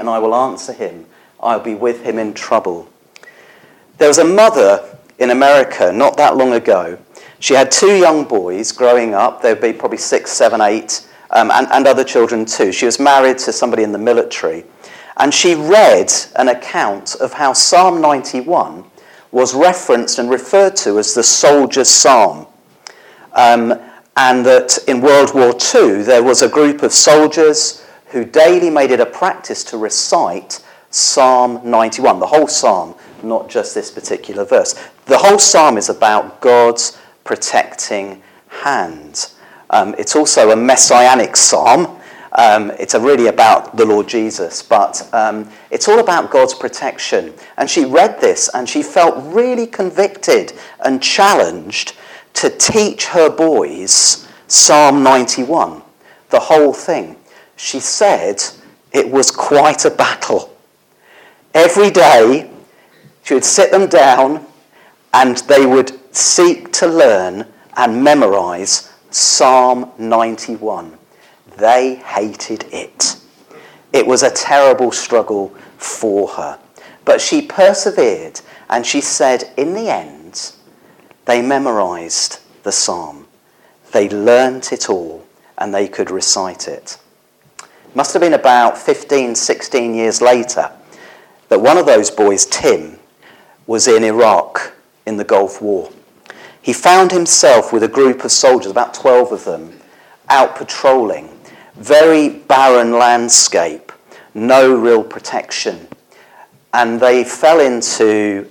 and I will answer him. I'll be with him in trouble. There was a mother in America not that long ago. She had 2 young boys growing up. They'd be probably 6, 7, 8, and other children too. She was married to somebody in the military. And she read an account of how Psalm 91 was referenced and referred to as the soldier's psalm. And that in World War II, there was a group of soldiers who daily made it a practice to recite Psalm 91, the whole psalm, not just this particular verse. The whole psalm is about God's protecting hand. It's also a messianic psalm. It's really about the Lord Jesus, but it's all about God's protection. And she read this and she felt really convicted and challenged to teach her boys Psalm 91, the whole thing. She said it was quite a battle. Every day she would sit them down and they would seek to learn and memorize Psalm 91. They hated it. It was a terrible struggle for her. But she persevered and she said in the end, they memorized the psalm. They learnt it all and they could recite it. Must have been about 15, 16 years later that one of those boys, Tim, was in Iraq in the Gulf War. He found himself with a group of soldiers, about 12 of them, out patrolling. Very barren landscape, no real protection. And they fell into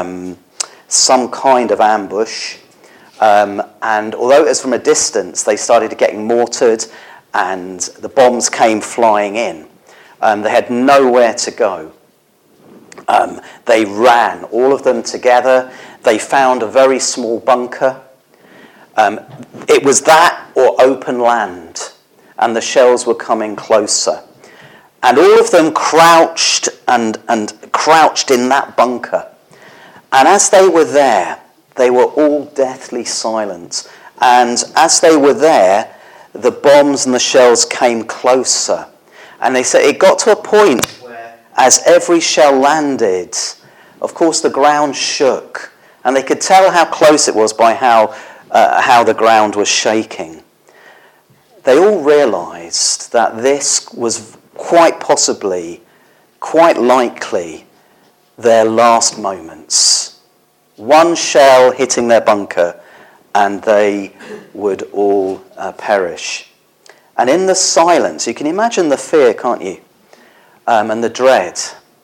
some kind of ambush. And although it was from a distance, they started getting mortared and the bombs came flying in. They had nowhere to go. They ran, all of them together. They found a very small bunker. It was that or open land, and the shells were coming closer. And all of them crouched and crouched in that bunker. And as they were there, they were all deathly silent. And as they were there, the bombs and the shells came closer. And they said it got to a point where, as every shell landed, of course the ground shook. And they could tell how close it was by how the ground was shaking. They all realised that this was quite possibly, quite likely, their last moments. One shell hitting their bunker and they would all perish. And in the silence, you can imagine the fear, can't you? And the dread.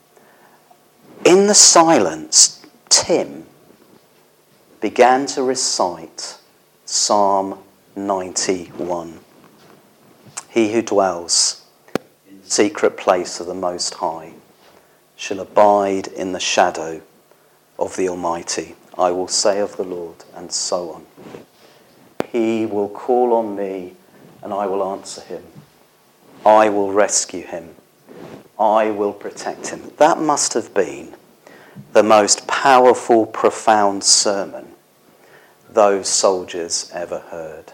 In the silence, Tim began to recite Psalm 91. He who dwells in the secret place of the Most High shall abide in the shadow of the Almighty. I will say of the Lord, and so on. He will call on me, and I will answer him. I will rescue him. I will protect him. That must have been the most powerful, profound sermon those soldiers ever heard.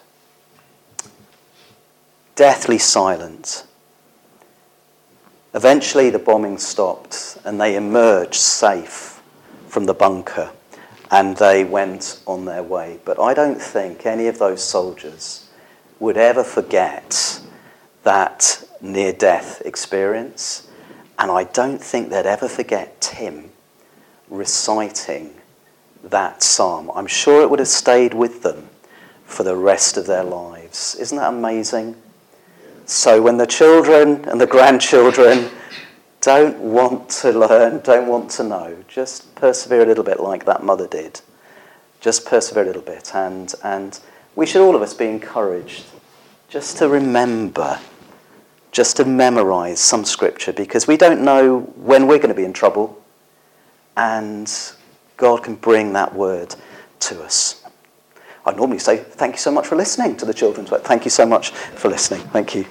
Deathly silent. Eventually the bombing stopped and they emerged safe from the bunker and they went on their way. But I don't think any of those soldiers would ever forget that near-death experience, and I don't think they'd ever forget Tim reciting that psalm. I'm sure it would have stayed with them for the rest of their lives. Isn't that amazing? So when the children and the grandchildren don't want to learn, don't want to know, just persevere a little bit like that mother did. Just persevere a little bit. And we should all of us be encouraged just to remember, just to memorize some scripture, because we don't know when we're going to be in trouble, and God can bring that word to us. I normally say thank you so much for listening to the children's work. Thank you so much for listening. Thank you.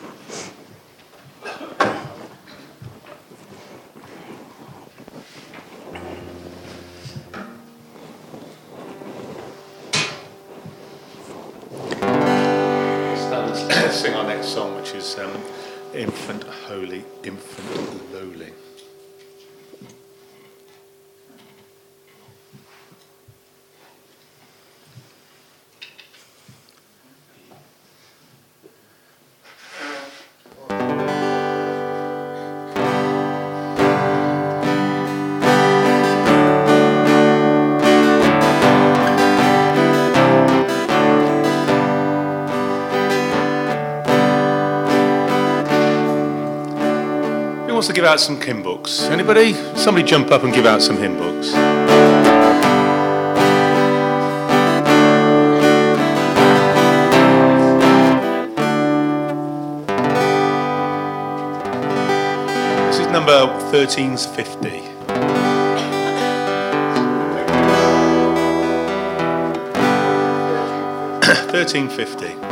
Sing our next song, which is Infant Holy, Infant Lowly. wants to give out some hymn books? Anybody? Somebody jump up and give out some hymn books. This is number 1350. 1350.